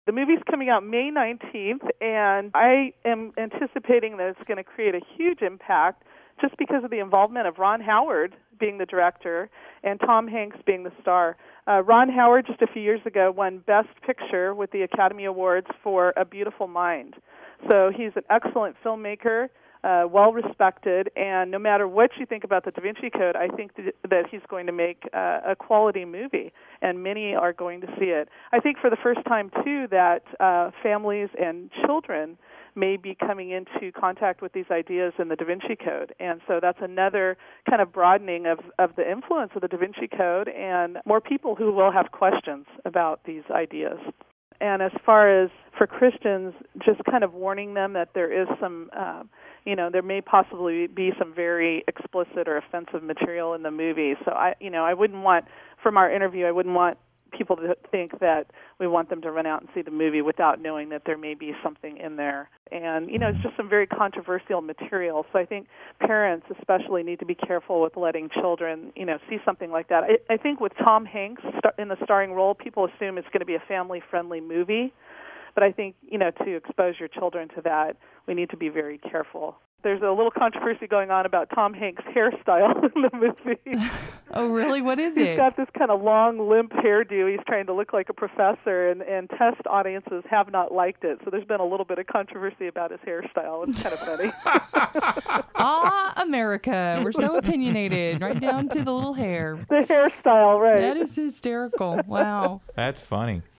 The movie's coming out May 19th, and I am anticipating that it's going to create a huge impact just because of the involvement of Ron Howard being the director and Tom Hanks being the star. Ron Howard, just a few years ago, won Best Picture with the Academy Awards for A Beautiful Mind. So he's an excellent filmmaker, well-respected, and no matter what you think about the Da Vinci Code, I think that he's going to make a quality movie, and many are going to see it. I think for the first time, too, that families and children may be coming into contact with these ideas in the Da Vinci Code, and so that's another kind of broadening of the influence of the Da Vinci Code and more people who will have questions about these ideas. And as far as for Christians, just kind of warning them that there is some, there may possibly be some very explicit or offensive material in the movie. So I wouldn't want, from our interview, I wouldn't want people to think that we want them to run out and see the movie without knowing that there may be something in there. And, it's just some very controversial material. So I think parents especially need to be careful with letting children, see something like that. I think with Tom Hanks in the starring role, people assume it's going to be a family-friendly movie. But I think, to expose your children to that, we need to be very careful. There's a little controversy going on about Tom Hanks' hairstyle in the movie. Oh, really? What is it? He's got this kind of long, limp hairdo. He's trying to look like a professor, and test audiences have not liked it. So there's been a little bit of controversy about his hairstyle. It's kind of funny. America. We're so opinionated, right down to the little hair. The hairstyle, right. That is hysterical. Wow. That's funny.